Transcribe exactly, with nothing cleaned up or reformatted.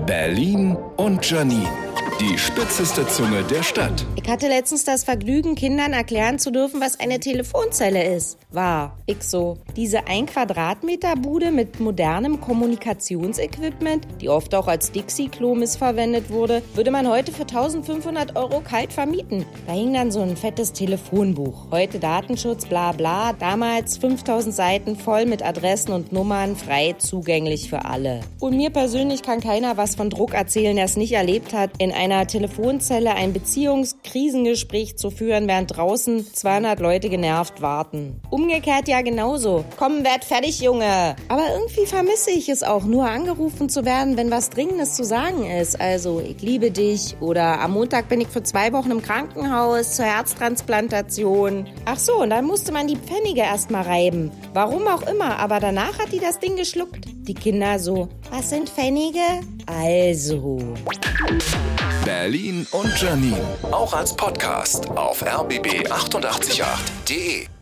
Berlin und Janine, die spitzeste Zunge der Stadt. Ich hatte letztens das Vergnügen, Kindern erklären zu dürfen, was eine Telefonzelle ist. War ich so. Diese ein Quadratmeter Bude mit modernem Kommunikationsequipment, die oft auch als Dixie-Klo missverwendet wurde, würde man heute für eintausendfünfhundert Euro kalt vermieten. Da hing dann so ein fettes Telefonbuch. Heute Datenschutz, bla bla. Damals fünftausend Seiten voll mit Adressen und Nummern, frei zugänglich für alle. Und mir persönlich kann keiner was von Druck erzählen, der es nicht erlebt hat, in einer Telefonzelle ein Beziehungskrisengespräch zu führen, während draußen zweihundert Leute genervt warten. Umgekehrt ja genauso. Komm, werd fertig, Junge. Aber irgendwie vermisse ich es auch, nur angerufen zu werden, wenn was Dringendes zu sagen ist. Also, ich liebe dich oder am Montag bin ich für zwei Wochen im Krankenhaus zur Herztransplantation. Ach so, und dann musste man die Pfennige erst mal reiben. Warum auch immer, aber danach hat die das Ding geschluckt. Die Kinder so, was sind Pfennige? Also. Berlin und Janine, auch als Podcast auf r b b acht acht acht punkt de.